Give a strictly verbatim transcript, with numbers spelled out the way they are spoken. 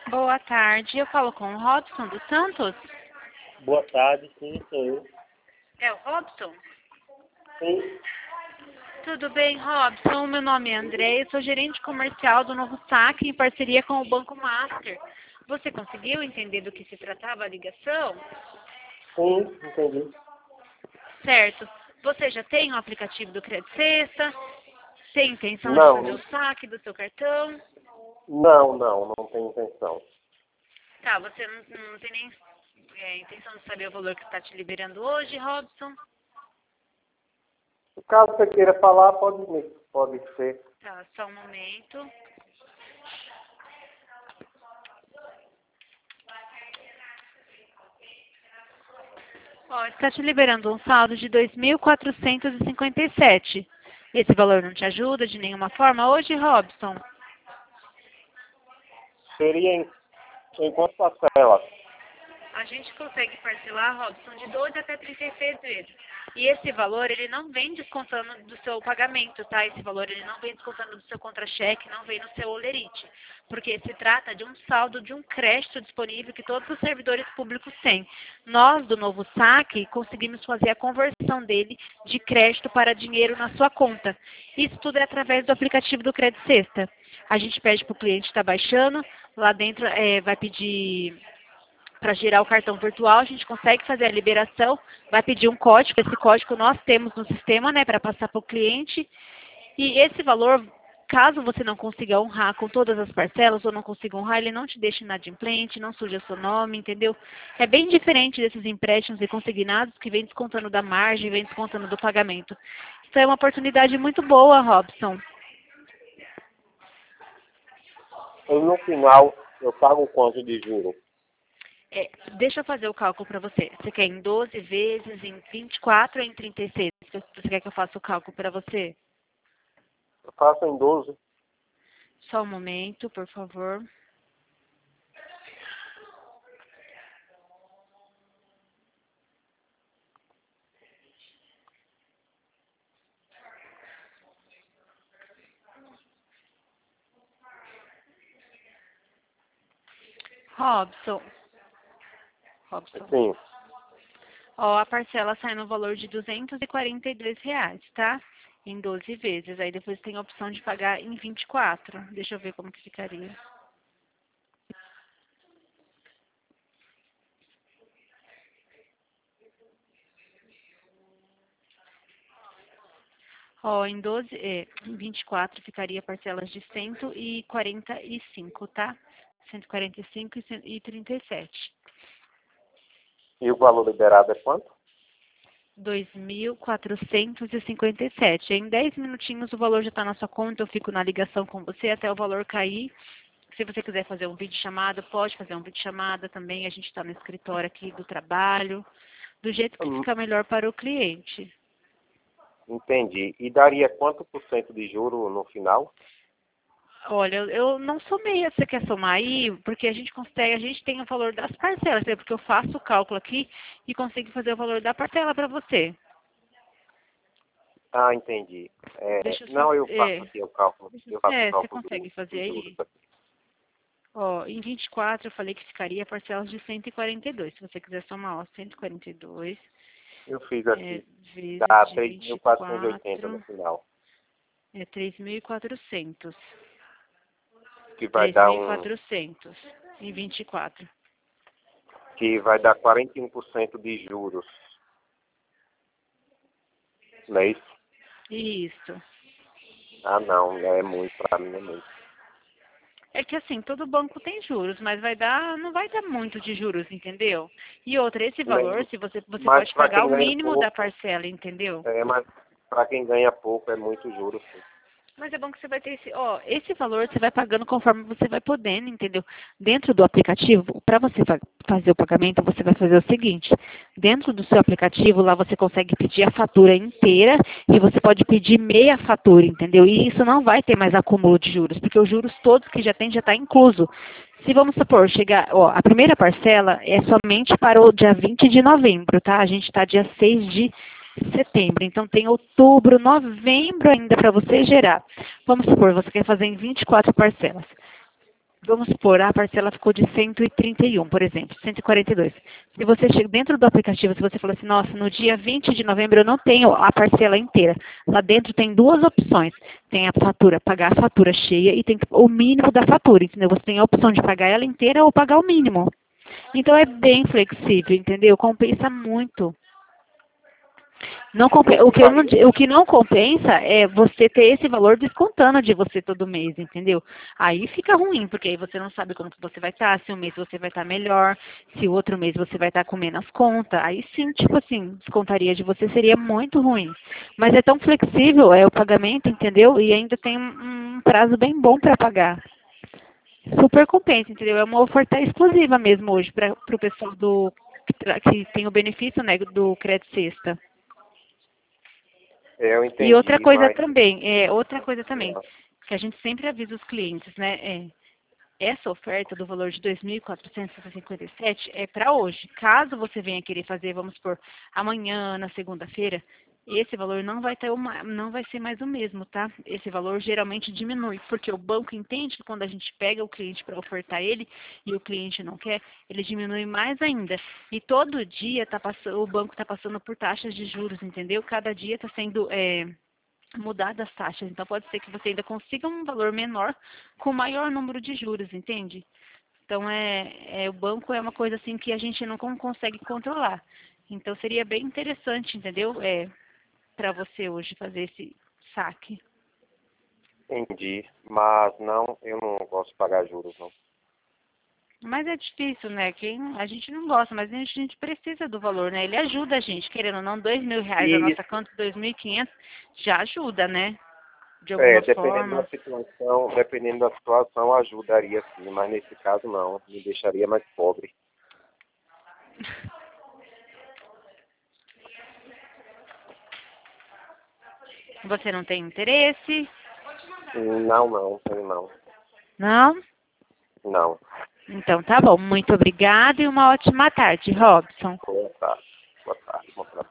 Boa tarde, eu falo com o Robson dos Santos. Boa tarde, sim, sou eu. É o Robson? Sim, Tudo bem, Robson? Meu nome é André, eu sou gerente comercial do Novo Saque em parceria com o Banco Master. Você conseguiu entender do que se tratava a ligação? sim, entendi. Certo. Você já tem o aplicativo do Credit Sexta? Tem intenção de fazer Não, o saque do seu cartão? não, não, não tenho intenção. Tá, você não, não tem nem é, intenção de saber o valor que está te liberando hoje, Robson? Caso você queira falar, pode, me- pode ser. Tá, só um momento. Ó, está te liberando um saldo de dois mil quatrocentos e cinquenta e sete. Esse valor não te ajuda de nenhuma forma hoje, Robson? Seria em, em quantas parcelas? A gente consegue parcelar, Robson, de doze até trinta e seis vezes. E esse valor, ele não vem descontando do seu pagamento, tá? Esse valor, ele não vem descontando do seu contra-cheque, não vem no seu olerite. Porque se trata de um saldo, de um crédito disponível que todos os servidores públicos têm. Nós, do Novo Saque, conseguimos fazer a conversão dele de crédito para dinheiro na sua conta. Isso tudo é através do aplicativo do Credit Sexta. A gente pede para o cliente estar baixando, lá dentro é, vai pedir para girar o cartão virtual, a gente consegue fazer a liberação, vai pedir um código, esse código nós temos no sistema, né, para passar para o cliente. E esse valor, caso você não consiga honrar com todas as parcelas ou não consiga honrar, ele não te deixa inadimplente, não suja seu nome, entendeu? É bem diferente desses empréstimos e consignados que vem descontando da margem, vem descontando do pagamento. Isso é uma oportunidade muito boa, Robson. E no final, eu pago quanto de juros? É, deixa eu fazer o cálculo para você. Você quer em doze vezes, em vinte e quatro ou em trinta e seis? Você quer que eu faça o cálculo para você? Eu faço em doze. Só um momento, por favor. Robson. Robson. Sim, Ó, a parcela sai no valor de duzentos e quarenta e dois reais, tá? Em doze vezes. Aí depois tem a opção de pagar em vinte e quatro. Deixa eu ver como que ficaria. Ó, em doze, é, em vinte e quatro ficaria parcelas de cento e quarenta e cinco, tá? cento e quarenta e cinco e cento e trinta e sete. e o valor liberado é quanto? dois mil quatrocentos e cinquenta e sete. Em dez minutinhos o valor já está na sua conta, eu fico na ligação com você até o valor cair. Se você quiser fazer um vídeo chamada, pode fazer um vídeo chamada também. A gente está no escritório aqui do trabalho, do jeito que Hum, fica melhor para o cliente. entendi. E daria quanto por cento de juro no final? Olha, eu eu não somei, você quer somar aí? Porque a gente consegue, a gente tem o valor das parcelas, né? Porque eu faço o cálculo aqui e consigo fazer o valor da parcela para você. Ah, entendi. É, Deixa eu só. não, eu faço É, aqui o cálculo. deixa, Eu faço o é, você cálculo do- consegue fazer dos juros aí? aqui. Ó, em vinte e quatro eu falei que ficaria parcelas de cento e quarenta e dois. Se você quiser somar, ó, cento e quarenta e dois Eu fiz é, aqui. vezes Dá de três vinte mil e quatrocentos e oitenta no quatro final. é três mil e quatrocentos. Que vai três dar mil e um. quatrocentos em vinte e quatro. Que vai dar quarenta e um por cento de juros. Não é isso? Isso. Ah, não. É muito. Pra mim é muito. É que assim, todo banco tem juros, mas vai dar, não vai dar muito de juros, entendeu? E outra, esse valor, Nem- se você, você Mas pode para pagar quem o ganha mínimo da pouco, parcela, entendeu? é, mas para quem ganha pouco é muito juros. Sim. Mas é bom que você vai ter esse, ó, esse valor você vai pagando conforme você vai podendo, entendeu? Dentro do aplicativo, para você fa- fazer o pagamento, você vai fazer o seguinte: dentro do seu aplicativo, lá você consegue pedir a fatura inteira e você pode pedir meia fatura, entendeu? E isso não vai ter mais acúmulo de juros, porque os juros todos que já tem já está incluso. Se vamos supor, chegar, ó, a primeira parcela é somente para o dia vinte de novembro, tá? A gente está dia seis de setembro. Então tem outubro, novembro ainda para você gerar. Vamos supor, você quer fazer em vinte e quatro parcelas. vamos supor, a parcela ficou de cento e trinta e um, por exemplo, cento e quarenta e dois. Se você chega dentro do aplicativo, se você falar assim, nossa, no dia vinte de novembro eu não tenho a parcela inteira. Lá dentro tem duas opções. Tem a fatura, pagar a fatura cheia e tem o mínimo da fatura, entendeu? Você tem a opção de pagar ela inteira ou pagar o mínimo. Então é bem flexível, entendeu? Compensa muito. Não compe- o, que eu não di- o que não compensa é você ter esse valor descontando de você todo mês, entendeu? Aí fica ruim, porque aí você não sabe como que você vai estar, se um mês você vai estar melhor, se o outro mês você vai estar com menos conta. Aí sim, tipo assim, descontaria de você seria muito ruim. Mas é tão flexível é o pagamento, entendeu? E ainda tem um um prazo bem bom para pagar. Super compensa, entendeu? É uma oferta exclusiva mesmo hoje para o pessoal do que, tra- que tem o benefício, né, do crédito sexta. É, eu E outra entendi, coisa mas também, é, outra coisa também, que a gente sempre avisa os clientes, né? É, essa oferta do valor de dois mil quatrocentos e cinquenta e sete é para hoje. Caso você venha querer fazer, vamos por amanhã, na segunda-feira, esse valor não vai ter uma, não vai ser mais o mesmo, tá? Esse valor geralmente diminui, porque o banco entende que quando a gente pega o cliente para ofertar ele e o cliente não quer, ele diminui mais ainda. E todo dia tá passando, o banco está passando por taxas de juros, entendeu? Cada dia está sendo é, mudar das taxas. Então pode ser que você ainda consiga um valor menor com maior número de juros, entende? Então é, é o banco é uma coisa assim que a gente não con- consegue controlar. Então seria bem interessante, entendeu? É para você hoje fazer esse saque. entendi. Mas não, eu não gosto de pagar juros, não. Mas é difícil, né? Quem, a gente não gosta, mas a gente, a gente precisa do valor, né? Ele ajuda a gente, querendo ou não, dois mil reais a E nossa conta, dois mil e quinhentos, já ajuda, né? De é, alguma dependendo da forma. situação, dependendo da situação, ajudaria sim, mas nesse caso não, me deixaria mais pobre. Você não tem interesse? Não, não, tenho não. Não? Não. Então tá bom. Muito obrigada e uma ótima tarde, Robson. Boa tarde. Boa tarde. Bom trabalho.